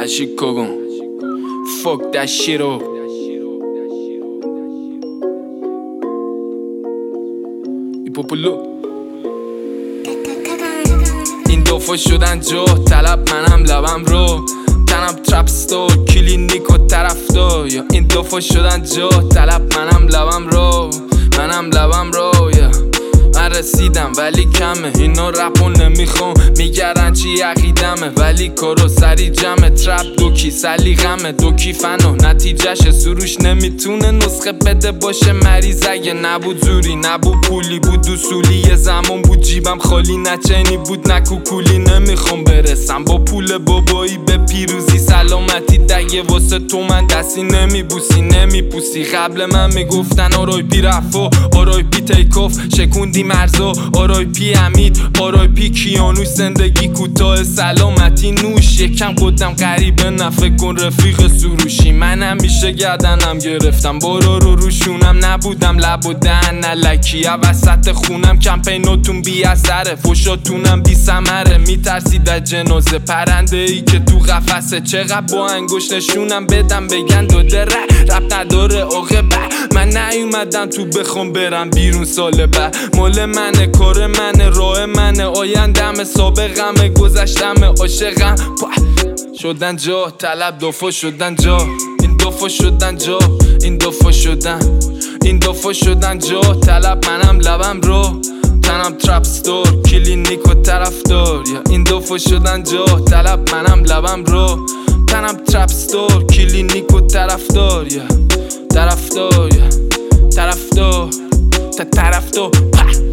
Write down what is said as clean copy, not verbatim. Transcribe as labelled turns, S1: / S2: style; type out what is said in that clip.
S1: Ashikogon, fuck that shit up. Ipopolo این دفعه شدن جا طلب منم لبم رو تنم ترپ ستور کلینیک و طرفدار. یا این دفعه شدن جا طلب منم لبم رو من رسیدم ولی کمه اینو رپو نمیخوام میگرن چی عقیدمه ولی کارو سری جمعه ترپ دوکی سلیقمه دوکی فنو نتیجهش سروش نمیتونه نسخه بده باشه مریض اگه نبود زوری نبود پولی بود اصولی یه زمان بود جیبم خالی نه چنی بود نه کوکولی نمیخوام برسم با پول بابایی به پیروزی سلامتی دیگه واسه تو من دستی نمیپوسی قبل من میگفتن آرای پی رفا آرای پی تیکاف شکوندی مرزا آرای پی امید آرای پی کیانوش زندگی کوتاه سلامتی نوش یکم قدم غریبه نفکر کن رفیق سروشی من همیشه گردنم گرفتم بارا رو روشونم نبودم لب و دهن نلکی وسط خونم کمپیناتون بی اثره فشاتونم بی ثمره میترسید از جنازه پرنده ای که تو قفسه چقدر با انگشت نشونم بدم بگن داده رب نداره عاقبت من نیومدم تو بخوام برم بیرون سال بعد مال منه کار منه راه منه آیندم سابقمه گذشتم عاشقم شدن جا طلب دفعه شدن جا این دفعه شدن جا این دفعه شدن جا طلب منم لبم رو تنم ترپ ستور کلینیک و طرفدار. یا این دفعه شدن جا طلب منم لبم رو تنم ترپ ستور کلینیک و طرفدار. یا طرفدار